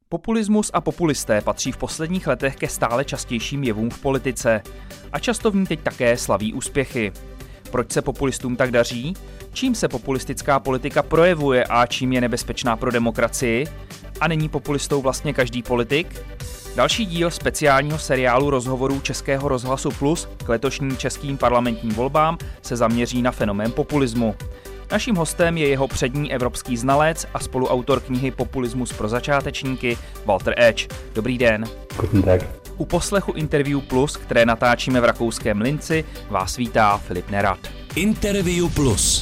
Populismus a populisté patří v posledních letech ke stále častějším jevům v politice a často v ní teď také slaví úspěchy. Proč se populistům tak daří? Čím se populistická politika projevuje a čím je nebezpečná pro demokracii? A není populistou vlastně každý politik? Další díl speciálního seriálu rozhovorů Českého rozhlasu Plus k letošním českým parlamentním volbám se zaměří na fenomén populismu. Naším hostem je jeho přední evropský znalec a spoluautor knihy Populismus pro začátečníky Walter Edge. Dobrý den. Guten Tag. U poslechu Interview Plus, které natáčíme v rakouském Linci, vás vítá Filip Nerad. Interview Plus.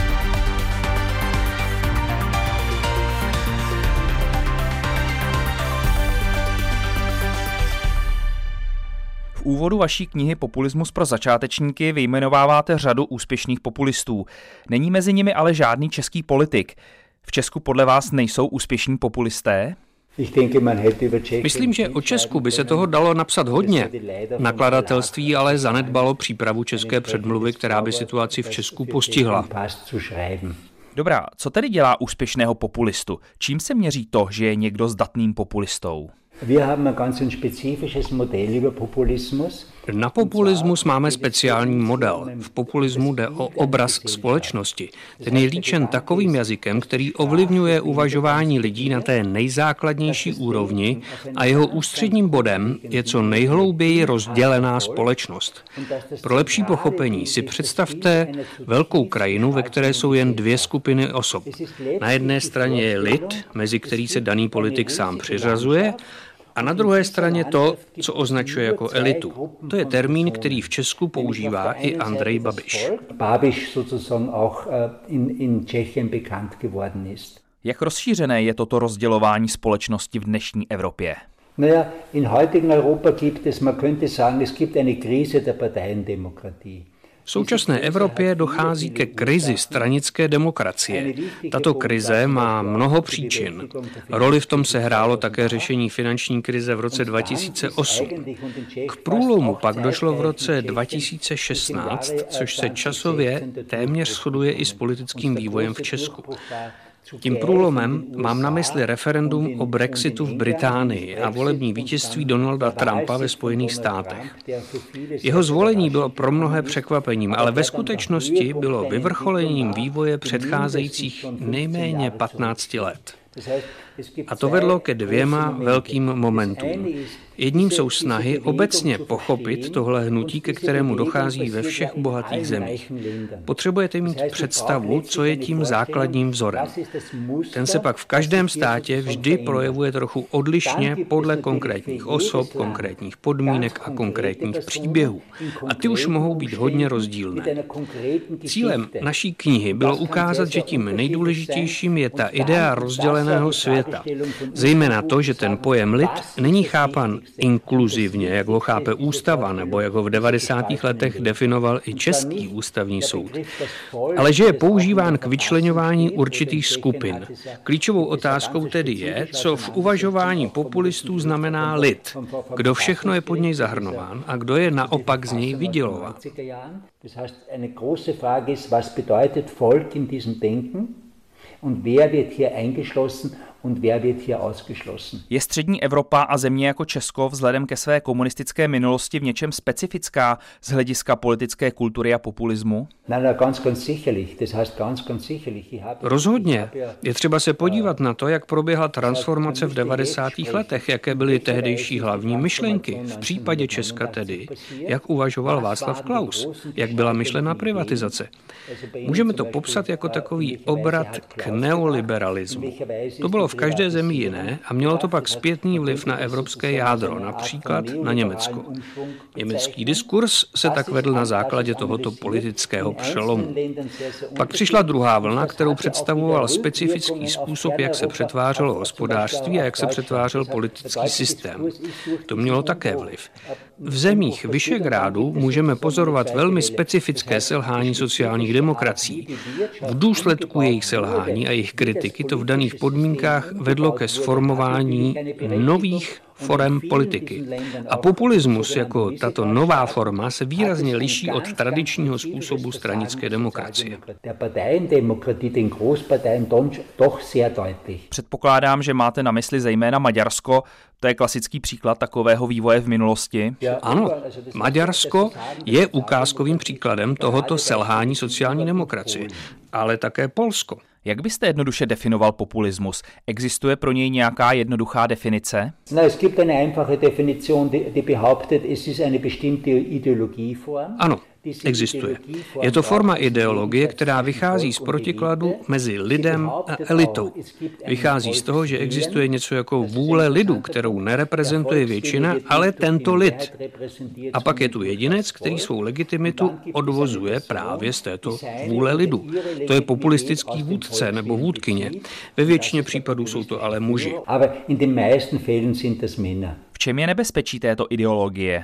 V úvodu vaší knihy Populismus pro začátečníky vyjmenováváte řadu úspěšných populistů. Není mezi nimi ale žádný český politik. V Česku podle vás nejsou úspěšní populisté? Myslím, že o Česku by se toho dalo napsat hodně. Nakladatelství ale zanedbalo přípravu české předmluvy, která by situaci v Česku postihla. Dobrá, co tedy dělá úspěšného populistu? Čím se měří to, že je někdo zdatným populistou? Na populismus máme speciální model. V populismu jde o obraz společnosti. Ten je líčen takovým jazykem, který ovlivňuje uvažování lidí na té nejzákladnější úrovni a jeho ústředním bodem je co nejhlouběji rozdělená společnost. Pro lepší pochopení si představte velkou krajinu, ve které jsou jen dvě skupiny osob. Na jedné straně je lid, mezi který se daný politik sám přiřazuje, a na druhé straně to, co označuje jako elitu. To je termín, který v Česku používá i Andrej Babiš. Jak rozšířené je toto rozdělování společnosti v dnešní Evropě? In heutigen Europa man könnte sagen, es gibt eine Krise der Parteiendemokratie. V současné Evropě dochází ke krizi stranické demokracie. Tato krize má mnoho příčin. Roli v tom sehrálo také řešení finanční krize v roce 2008. K průlomu pak došlo v roce 2016, což se časově téměř shoduje i s politickým vývojem v Česku. Tím průlomem mám na mysli referendum o Brexitu v Británii a volební vítězství Donalda Trumpa ve Spojených státech. Jeho zvolení bylo pro mnohé překvapením, ale ve skutečnosti bylo vyvrcholením vývoje předcházejících nejméně 15 let. A to vedlo ke dvěma velkým momentům. Jedním jsou snahy obecně pochopit tohle hnutí, ke kterému dochází ve všech bohatých zemích. Potřebujete mít představu, co je tím základním vzorem. Ten se pak v každém státě vždy projevuje trochu odlišně podle konkrétních osob, konkrétních podmínek a konkrétních příběhů. A ty už mohou být hodně rozdílné. Cílem naší knihy bylo ukázat, že tím nejdůležitějším je ta idea rozděleného světa. Zejména to, že ten pojem lid není chápan inkluzivně, jak ho chápe ústava, nebo jak ho v 90. letech definoval i Český ústavní soud, ale že je používán k vyčleňování určitých skupin. Klíčovou otázkou tedy je, co v uvažování populistů znamená lid, kdo všechno je pod něj zahrnován a kdo je naopak z něj vydělován. Und wer wird hier eingeschlossen und wer wird hier ausgeschlossen. Je střední Evropa a země jako Česko vzhledem ke své komunistické minulosti v něčem specifická z hlediska politické kultury a populismu? Rozhodně. Je třeba se podívat na to, jak proběhla transformace v 90. letech, jaké byly tehdejší hlavní myšlenky. V případě Česka tedy, jak uvažoval Václav Klaus, jak byla myšlena privatizace. Můžeme to popsat jako takový obrat k neoliberalismu. To bylo v každé zemi jiné a mělo to pak zpětný vliv na evropské jádro, například na Německo. Německý diskurs se tak vedl na základě tohoto politického přelomu. Pak přišla druhá vlna, kterou představoval specifický způsob, jak se přetvářelo hospodářství a jak se přetvářel politický systém. To mělo také vliv. V zemích Visegrádu můžeme pozorovat velmi specifické selhání sociálních demokracií. V důsledku jejich selhání a jejich kritiky to v daných podmínkách vedlo ke sformování nových forem politiky. A populismus jako tato nová forma se výrazně liší od tradičního způsobu stranické demokracie. Předpokládám, že máte na mysli zejména Maďarsko. To je klasický příklad takového vývoje v minulosti. Ano, Maďarsko je ukázkovým příkladem tohoto selhání sociální demokracie, ale také Polsko. Jak byste jednoduše definoval populismus? Existuje pro něj nějaká jednoduchá definice? Es gibt eine einfache Definition, die behauptet, es ist eine bestimmte Ideologieform. Ano, existuje. Je to forma ideologie, která vychází z protikladu mezi lidem a elitou. Vychází z toho, že existuje něco jako vůle lidu, kterou nereprezentuje většina, ale tento lid. A pak je tu jedinec, který svou legitimitu odvozuje právě z této vůle lidu. To je populistický vůdce nebo vůdkyně. Ve většině případů jsou to ale muži. V čem je nebezpečí této ideologie?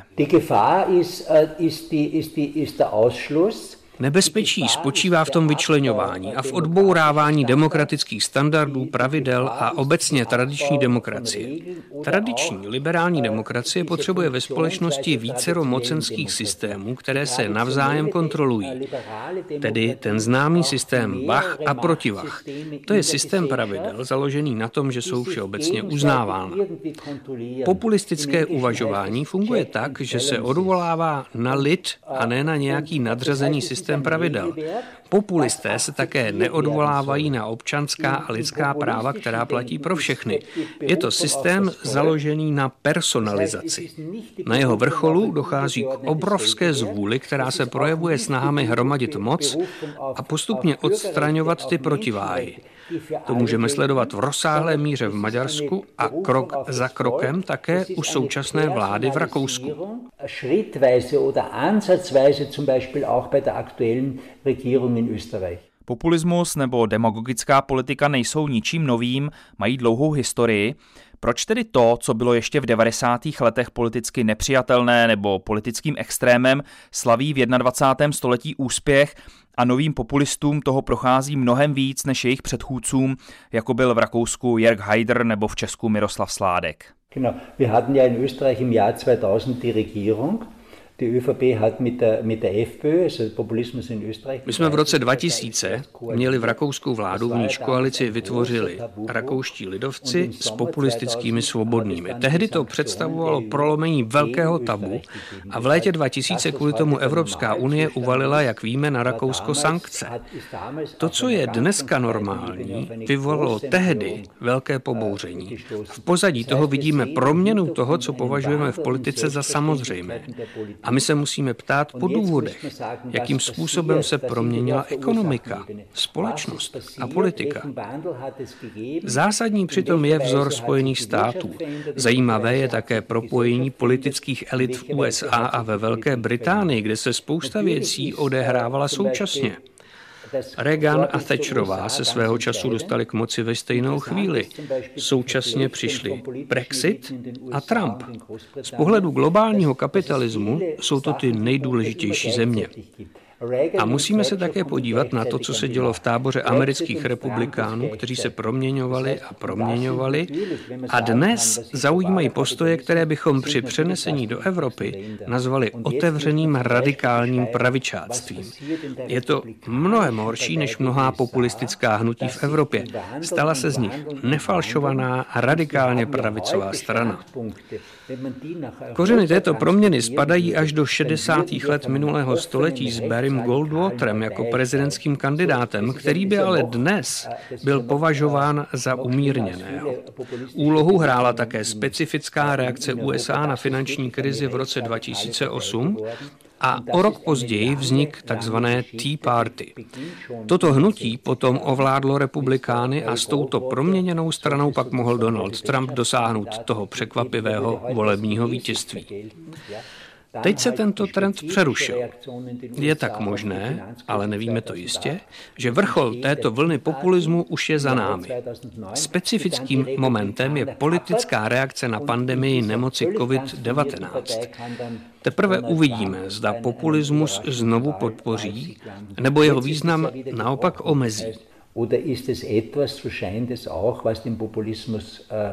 Nebezpečí spočívá v tom vyčleňování a v odbourávání demokratických standardů, pravidel a obecně tradiční demokracie. Tradiční liberální demokracie potřebuje ve společnosti vícero mocenských systémů, které se navzájem kontrolují. Tedy ten známý systém vah a protivah. To je systém pravidel založený na tom, že jsou všeobecně uznávána. Populistické uvažování funguje tak, že se odvolává na lid a ne na nějaký nadřazený systém pravidel. Populisté se také neodvolávají na občanská a lidská práva, která platí pro všechny. Je to systém založený na personalizaci. Na jeho vrcholu dochází k obrovské zvůli, která se projevuje snahami hromadit moc a postupně odstraňovat ty protiváhy. To můžeme sledovat v rozsáhlé míře v Maďarsku a krok za krokem také u současné vlády v Rakousku. Populismus nebo demagogická politika nejsou ničím novým, mají dlouhou historii. Proč tedy to, co bylo ještě v 90. letech politicky nepřijatelné nebo politickým extrémem, slaví v 21. století úspěch a novým populistům toho prochází mnohem víc než jejich předchůdcům, jako byl v Rakousku Jörg Haider nebo v Česku Miroslav Sládek? Genau, wir hatten ja in Österreich im Jahr 2000 die Regierung. Die ÖVP hat mit der FPÖ, also Populismus in Österreich. My jsme v roce 2000 měli v Rakousku vládu, v níž koalici vytvořili rakouští lidovci s populistickými svobodnými. Tehdy to představovalo prolomení velkého tabu a v létě 2000 kvůli tomu Evropská unie uvalila, jak víme, na Rakousko sankce. To, co je dneska normální, vyvolalo tehdy velké pobouření. V pozadí toho vidíme proměnu toho, co považujeme v politice za samozřejmé. A my se musíme ptát po důvodech, jakým způsobem se proměnila ekonomika, společnost a politika. Zásadní přitom je vzor Spojených států. Zajímavé je také propojení politických elit v USA a ve Velké Británii, kde se spousta věcí odehrávala současně. Reagan a Thatcherová se svého času dostali k moci ve stejnou chvíli. Současně přišli Brexit a Trump. Z pohledu globálního kapitalismu jsou to ty nejdůležitější země. A musíme se také podívat na to, co se dělo v táboře amerických republikánů, kteří se proměňovali a dnes zaujímají postoje, které bychom při přenesení do Evropy nazvali otevřeným radikálním pravičáctvím. Je to mnohem horší než mnohá populistická hnutí v Evropě. Stala se z nich nefalšovaná a radikálně pravicová strana. Kořeny této proměny spadají až do 60. let minulého století s Barrym Goldwaterem jako prezidentským kandidátem, který by ale dnes byl považován za umírněného. Úlohu hrála také specifická reakce USA na finanční krizi v roce 2008 a o rok později vznik takzvané Tea Party. Toto hnutí potom ovládlo republikány a s touto proměněnou stranou pak mohl Donald Trump dosáhnout toho překvapivého volebního vítězství. Teď se tento trend přerušil. Je tak možné, ale nevíme to jistě, že vrchol této vlny populismu už je za námi. Specifickým momentem je politická reakce na pandemii nemoci COVID-19. Teprve uvidíme, zda populismus znovu podpoří, nebo jeho význam naopak omezí. Oder ist es etwas, so scheint es auch, was den Populismus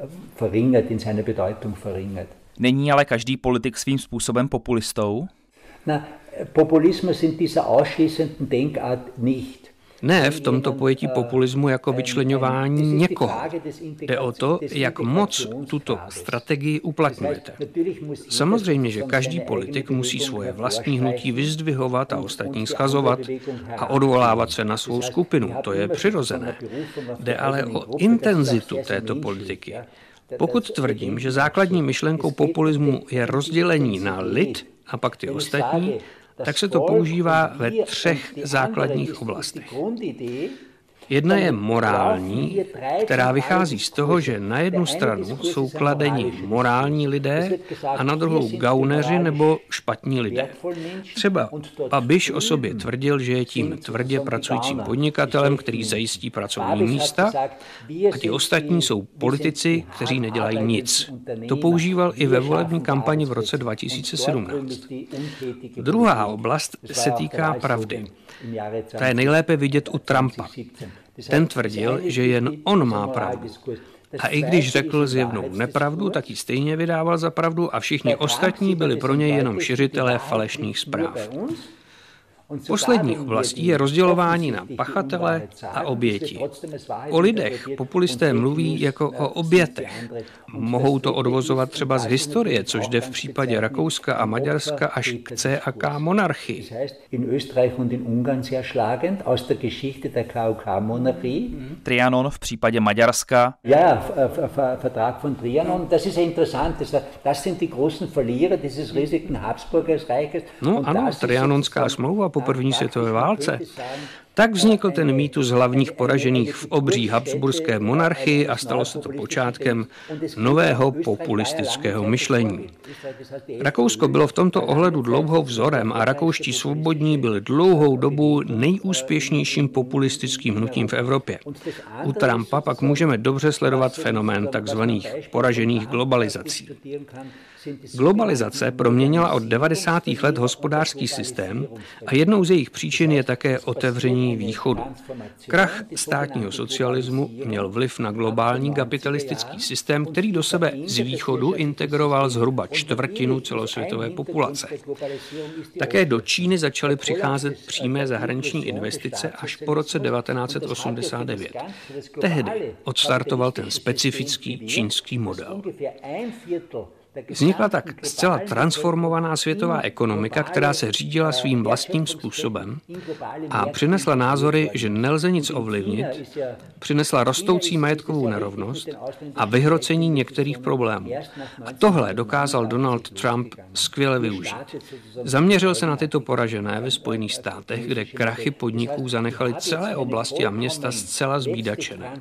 verringert, in seiner Bedeutung verringert. Není ale každý politik svým způsobem populistou? Na, Populismus in dieser ausschließenden Denkart nicht. Ne v tomto pojetí populismu jako vyčleňování někoho. Jde o to, jak moc tuto strategii uplatňujete. Samozřejmě, že každý politik musí svoje vlastní hnutí vyzdvihovat a ostatní schazovat a odvolávat se na svou skupinu. To je přirozené. Jde ale o intenzitu této politiky. Pokud tvrdím, že základní myšlenkou populismu je rozdělení na lid a pak ty ostatní, tak se to používá ve 3 základních oblastech. Jedna je morální, která vychází z toho, že na jednu stranu jsou kladeni morální lidé a na druhou gauneři nebo špatní lidé. Třeba Babiš o sobě tvrdil, že je tím tvrdě pracujícím podnikatelem, který zajistí pracovní místa, a ti ostatní jsou politici, kteří nedělají nic. To používal i ve volební kampani v roce 2017. Druhá oblast se týká pravdy. Ta je nejlépe vidět u Trumpa. Ten tvrdil, že jen on má pravdu. A i když řekl zjevnou nepravdu, tak ji stejně vydával za pravdu a všichni ostatní byli pro něj jenom šiřitelé falešných zpráv. Poslední oblastí je rozdělování na pachatele a oběti. O lidech populisté mluví jako o obětech. Mohou to odvozovat třeba z historie, což jde v případě Rakouska a Maďarska až k CAK monarchii. Trianon v případě Maďarska. Ja, Vertrag von Trianon, das ist interessant. Das sind die großen Verlierer dieses riesigen Habsburgerreiches. No ano, Trianonská smlouva po první světové válce. Tak vznikl ten mýtus hlavních poražených v obří habsburské monarchii a stalo se to počátkem nového populistického myšlení. Rakousko bylo v tomto ohledu dlouho vzorem a rakouští svobodní byli dlouhou dobu nejúspěšnějším populistickým hnutím v Evropě. U Trumpa pak můžeme dobře sledovat fenomén takzvaných poražených globalizací. Globalizace proměnila od 90. let hospodářský systém a jednou z jejich příčin je také otevření východu. Krach státního socialismu měl vliv na globální kapitalistický systém, který do sebe z východu integroval zhruba 1/4 celosvětové populace. Také do Číny začaly přicházet přímé zahraniční investice až po roce 1989. Tehdy odstartoval ten specifický čínský model. Vznikla tak zcela transformovaná světová ekonomika, která se řídila svým vlastním způsobem a přinesla názory, že nelze nic ovlivnit, přinesla rostoucí majetkovou nerovnost a vyhrocení některých problémů. A tohle dokázal Donald Trump skvěle využít. Zaměřil se na tyto poražené ve Spojených státech, kde krachy podniků zanechaly celé oblasti a města zcela zbídačené.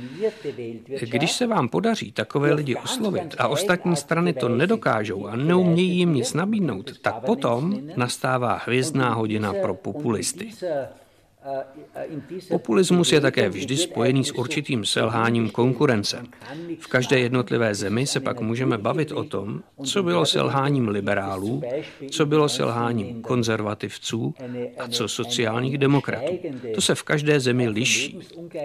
Když se vám podaří takové lidi oslovit a ostatní strany to nedokážou a neumějí jim nic nabídnout, tak potom nastává hvězdná hodina pro populisty. Populismus je také vždy spojený s určitým selháním konkurence. V každé jednotlivé zemi se pak můžeme bavit o tom, co bylo selháním liberálů, co bylo selháním konzervativců a co sociálních demokratů. To se v každé zemi liší.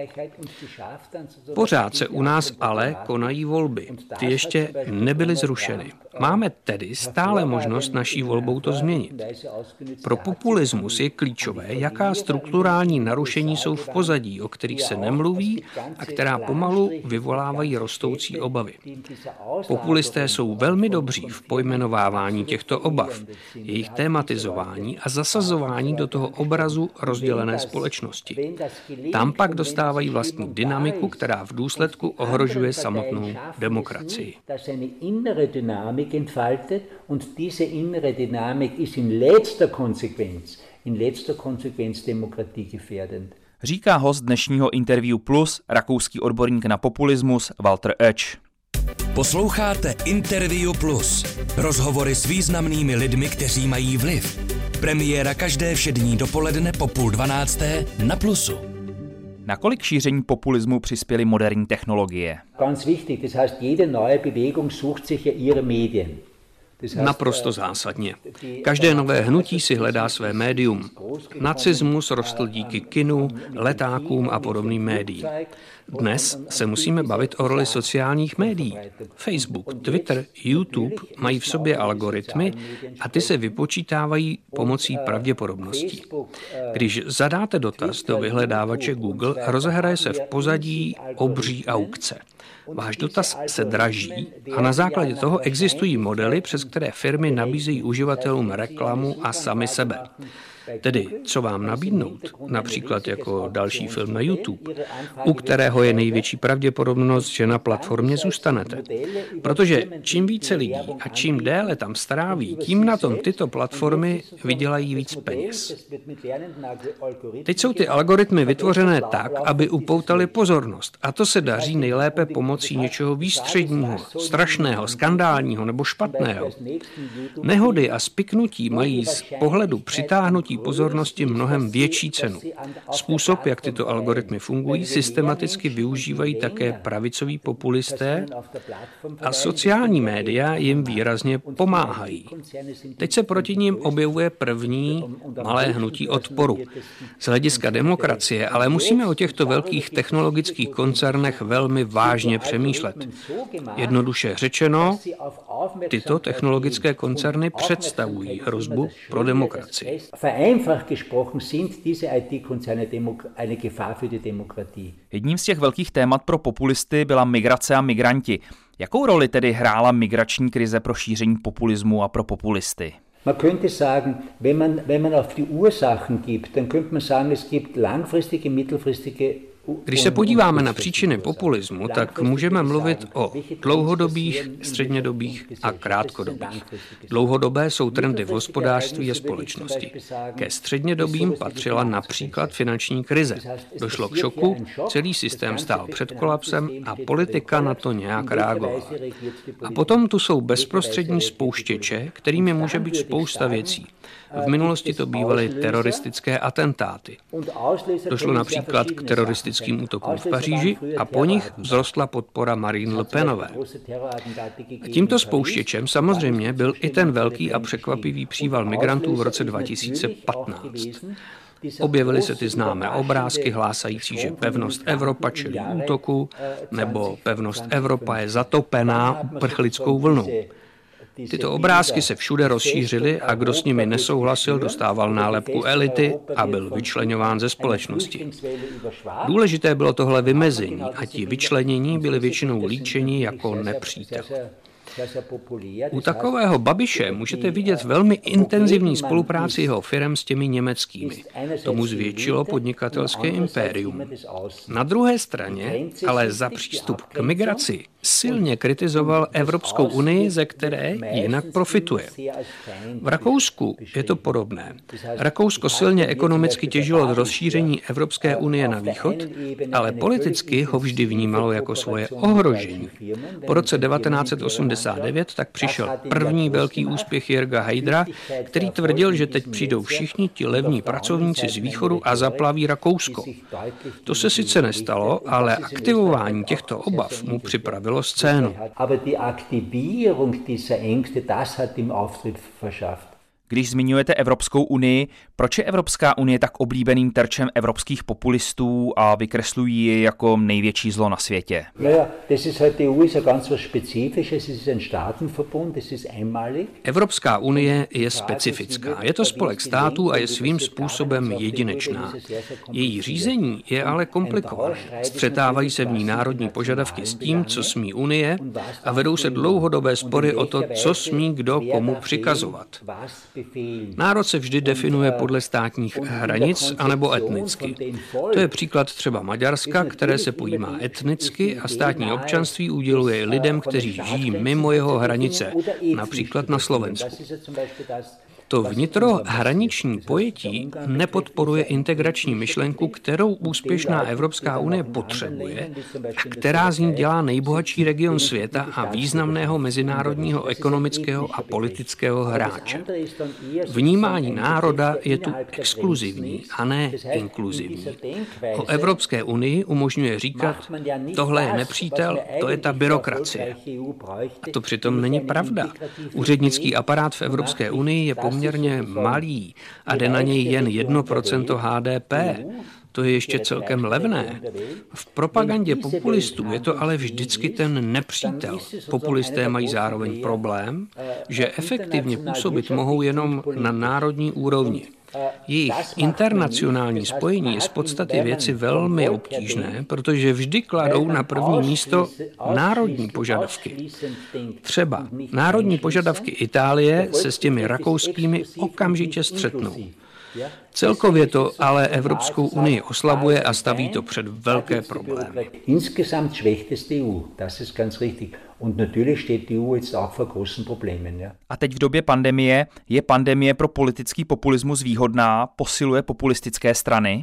Pořád se u nás ale konají volby. Ty ještě nebyly zrušeny. Máme tedy stále možnost naší volbou to změnit. Pro populismus je klíčové, jaká strukturální narušení jsou v pozadí, o kterých se nemluví a která pomalu vyvolávají rostoucí obavy. Populisté jsou velmi dobří v pojmenovávání těchto obav, jejich tématizování a zasazování do toho obrazu rozdělené společnosti. Tam pak dostávají vlastní dynamiku, která v důsledku ohrožuje samotnou demokracii. In letzter Konsequenz demokratiegefährdend. Říká host dnešního Interview Plus, rakouský odborník na populismus Walter Oetsch. Posloucháte Interview Plus. Rozhovory s významnými lidmi, kteří mají vliv. Premiéra každé všední dopoledne po 11:30 na Plusu. Nakolik šíření populismu přispěly moderní technologie? Ganz wichtig, das heißt, jede neue Bewegung sucht sich ja ihre Medien. Naprosto zásadně. Každé nové hnutí si hledá své médium. Nacismus rostl díky kinu, letákům a podobným médiím. Dnes se musíme bavit o roli sociálních médií. Facebook, Twitter, YouTube mají v sobě algoritmy a ty se vypočítávají pomocí pravděpodobností. Když zadáte dotaz do vyhledávače Google, rozehraje se v pozadí obří aukce. Váš dotaz se draží a na základě toho existují modely, přes které firmy nabízejí uživatelům reklamu a sami sebe. Tedy, co vám nabídnout, například jako další film na YouTube, u kterého je největší pravděpodobnost, že na platformě zůstanete. Protože čím více lidí a čím déle tam stráví, tím na tom tyto platformy vydělají víc peněz. Teď jsou ty algoritmy vytvořené tak, aby upoutaly pozornost. A to se daří nejlépe pomocí něčeho výstředního, strašného, skandálního nebo špatného. Nehody a spiknutí mají z pohledu přitáhnutí pozornosti mnohem větší cenu. Způsob, jak tyto algoritmy fungují, systematicky využívají také pravicoví populisté a sociální média jim výrazně pomáhají. Teď se proti nim objevuje první malé hnutí odporu. Z hlediska demokracie ale musíme o těchto velkých technologických koncernech velmi vážně přemýšlet. Jednoduše řečeno, tyto technologické koncerny představují hrozbu pro demokracii. Vereinfacht gesprochen sind diese IT-Konzerne eine Gefahr für die Demokratie. Jedním z těch velkých témat pro populisty byla migrace a migranti. Jakou roli tedy hrála migrační krize pro šíření populismu a pro populisty? Man könnte sagen, wenn man auf die Ursachen gibt, dann könnte man sagen, es gibt langfristige, mittelfristige. Když se podíváme na příčiny populismu, tak můžeme mluvit o dlouhodobých, střednědobých a krátkodobých. Dlouhodobé jsou trendy v hospodářství a společnosti. Ke střednědobým patřila například finanční krize. Došlo k šoku, celý systém stál před kolapsem a politika na to nějak reagovala. A potom tu jsou bezprostřední spouštěče, kterými může být spousta věcí. V minulosti to bývaly teroristické atentáty. Došlo například k teroristickým útokům v Paříži a po nich vzrostla podpora Marine Le Penové. Tímto spouštěčem samozřejmě byl i ten velký a překvapivý příval migrantů v roce 2015. Objevily se ty známé obrázky hlásající, že pevnost Evropa čelí útoku, nebo pevnost Evropa je zatopená uprchlickou vlnou. Tyto obrázky se všude rozšířily a kdo s nimi nesouhlasil, dostával nálepku elity a byl vyčleňován ze společnosti. Důležité bylo tohle vymezení a ti vyčlenění byli většinou líčeni jako nepřítel. U takového Babiše můžete vidět velmi intenzivní spolupráci jeho firem s těmi německými. Tomu zvětšilo podnikatelské impérium. Na druhé straně ale za přístup k migraci silně kritizoval Evropskou unii, ze které jinak profituje. V Rakousku je to podobné. Rakousko silně ekonomicky těžilo z rozšíření Evropské unie na východ, ale politicky ho vždy vnímalo jako svoje ohrožení. Po roce 1989 tak přišel první velký úspěch Jörga Haidera, který tvrdil, že teď přijdou všichni ti levní pracovníci z východu a zaplaví Rakousko. To se sice nestalo, ale aktivování těchto obav mu připravilo scénu. Když zmiňujete Evropskou unii, proč je Evropská unie tak oblíbeným terčem evropských populistů a vykreslují ji jako největší zlo na světě? Evropská unie je specifická. Je to spolek států a je svým způsobem jedinečná. Její řízení je ale komplikované. Střetávají se v ní národní požadavky s tím, co smí unie, a vedou se dlouhodobé spory o to, co smí kdo komu přikazovat. Národ se vždy definuje podle státních hranic anebo etnicky. To je příklad třeba Maďarska, které se pojímá etnicky a státní občanství uděluje lidem, kteří žijí mimo jeho hranice, například na Slovensku. To vnitrohraniční pojetí nepodporuje integrační myšlenku, kterou úspěšná Evropská unie potřebuje a která z ní dělá nejbohatší region světa a významného mezinárodního ekonomického a politického hráče. Vnímání národa je tu exkluzivní a ne inkluzivní. O Evropské unii umožňuje říkat, tohle je nepřítel, to je ta byrokracie. A to přitom není pravda. Úřednický aparát v Evropské unii je poměrně malý a jde na něj jen 1% HDP. To je ještě celkem levné. V propagandě populistů je to ale vždycky ten nepřítel. Populisté mají zároveň problém, že efektivně působit mohou jenom na národní úrovni. Jejich internacionální spojení je z podstaty věci velmi obtížné, protože vždy kladou na první místo národní požadavky. Třeba národní požadavky Itálie se s těmi rakouskými okamžitě střetnou. Celkově to ale Evropskou unii oslabuje a staví to před velké problémy. Insgesamt schwächt es die EU, das ist ganz richtig. Und natürlich steht die EU jetzt auch vor großen Problemen. Ja. A teď v době pandemie je pandemie pro politický populismus výhodná, posiluje populistické strany?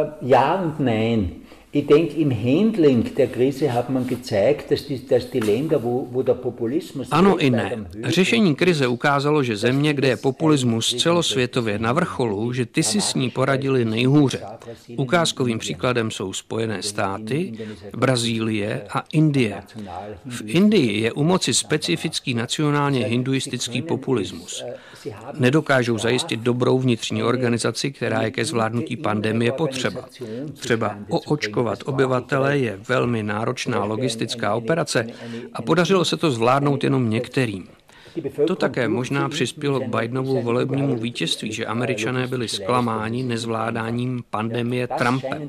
Ja und nein. Ich denke, im Handling der Krise hat man gezeigt, dass die Länder, wo der Populismus... Ano i ne. Řešení krize ukázalo, že země, kde je populismus celosvětově na vrcholu, že ty si s ní poradili nejhůře. Ukázkovým příkladem jsou Spojené státy, Brazílie a Indie. V Indii je u moci specifický nacionálně hinduistický populismus. Nedokážou zajistit dobrou vnitřní organizaci, která je ke zvládnutí pandemie potřeba. Třeba oočkovat obyvatele je velmi náročná logistická operace a podařilo se to zvládnout jenom některým. To také možná přispělo k Bidenovu volebnímu vítězství, že Američané byli zklamáni nezvládáním pandemie Trumpem.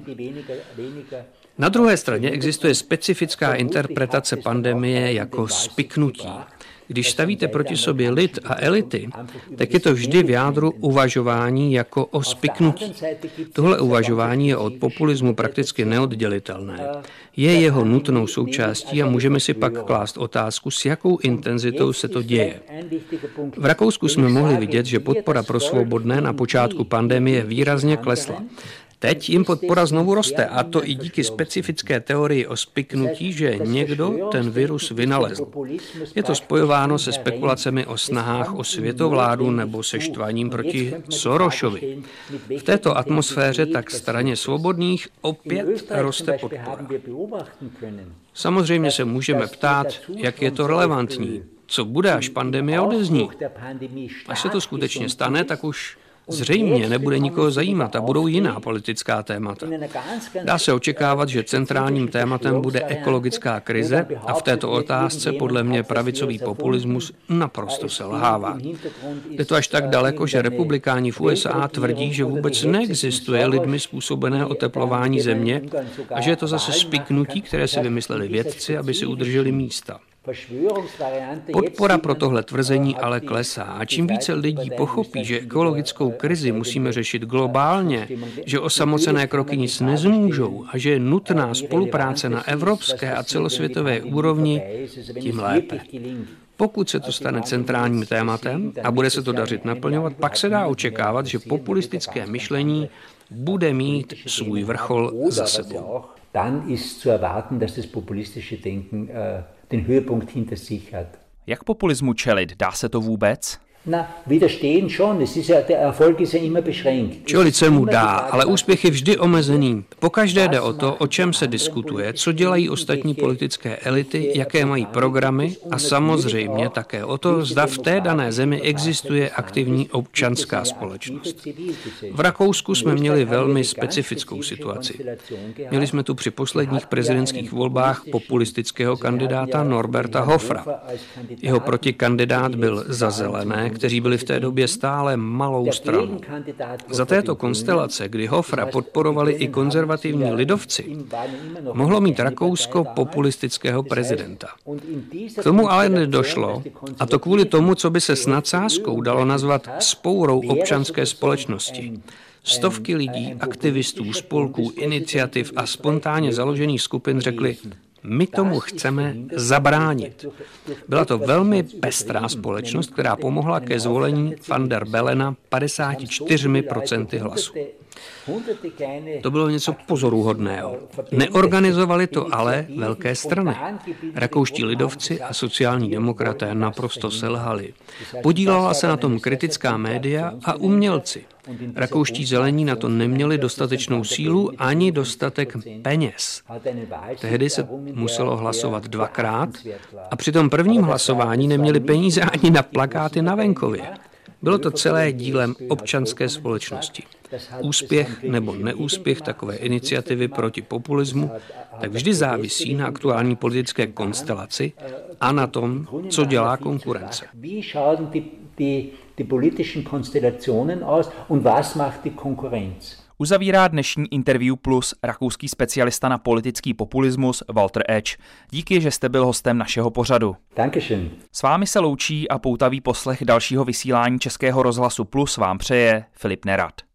Na druhé straně existuje specifická interpretace pandemie jako spiknutí. Když stavíte proti sobě lid a elity, tak je to vždy v jádru uvažování jako o spiknutí. Tohle uvažování je od populismu prakticky neoddělitelné. Je jeho nutnou součástí a můžeme si pak klást otázku, s jakou intenzitou se to děje. V Rakousku jsme mohli vidět, že podpora pro svobodné na počátku pandemie výrazně klesla. Teď jim podpora znovu roste, a to i díky specifické teorii o spiknutí, že někdo ten virus vynalezl. Je to spojováno se spekulacemi o snahách o světovládu nebo se štvaním proti Sorosovi. V této atmosféře tak straně svobodných opět roste podpora. Samozřejmě se můžeme ptát, jak je to relevantní. Co bude, až pandemie odezní? Až se to skutečně stane, tak už zřejmě nebude nikoho zajímat a budou jiná politická témata. Dá se očekávat, že centrálním tématem bude ekologická krize a v této otázce podle mě pravicový populismus naprosto selhává. Je to až tak daleko, že republikáni v USA tvrdí, že vůbec neexistuje lidmi způsobené oteplování země a že je to zase spiknutí, které si vymysleli vědci, aby si udrželi místa. Podpora pro tohle tvrzení ale klesá a čím více lidí pochopí, že ekologickou krizi musíme řešit globálně, že osamocené kroky nic nezmůžou a že je nutná spolupráce na evropské a celosvětové úrovni, tím lépe. Pokud se to stane centrálním tématem a bude se to dařit naplňovat, pak se dá očekávat, že populistické myšlení bude mít svůj vrchol za sebou. Dann ist zu erwarten, dass das populistische Denken den Höhepunkt hinter sich hat. Jak populismu čelit? Dá se to vůbec? Na, widerstehen schon. Es ist ja, der Erfolg ist ja immer beschränkt. Čelit se mu dá, ale úspěch je vždy omezený. Pokaždé jde o to, o čem se diskutuje, co dělají ostatní politické elity, jaké mají programy a samozřejmě také o to, zda v té dané zemi existuje aktivní občanská společnost. V Rakousku jsme měli velmi specifickou situaci. Měli jsme tu při posledních prezidentských volbách populistického kandidáta Norberta Hoffera. Jeho protikandidát byl za Zelené, kteří byli v té době stále malou stranou. Za této konstelace, kdy Hoffera podporovali i konzervativní lidovci, mohlo mít Rakousko populistického prezidenta. K tomu ale nedošlo, a to kvůli tomu, co by se s nadsázkou dalo nazvat vzpourou občanské společnosti. Stovky lidí, aktivistů, spolků, iniciativ a spontánně založených skupin řekli, My tomu chceme zabránit. Byla to velmi pestrá společnost, která pomohla ke zvolení van der Bellena 54% hlasů. To bylo něco pozoruhodného. Neorganizovali to ale velké strany. Rakouští lidovci a sociální demokraté naprosto selhali. Podílela se na tom kritická média a umělci. Rakouští zelení na to neměli dostatečnou sílu ani dostatek peněz. Tehdy se muselo hlasovat dvakrát a při tom prvním hlasování neměli peníze ani na plakáty na venkově. Bylo to celé dílem občanské společnosti. Úspěch nebo neúspěch takové iniciativy proti populismu tak vždy závisí na aktuální politické konstelaci a na tom, co dělá konkurence. Uzavírá dnešní Interview Plus rakouský specialista na politický populismus Walter Ech. Díky, že jste byl hostem našeho pořadu. Dankeschön. S vámi se loučí a poutavý poslech dalšího vysílání Českého rozhlasu Plus vám přeje Filip Nerad.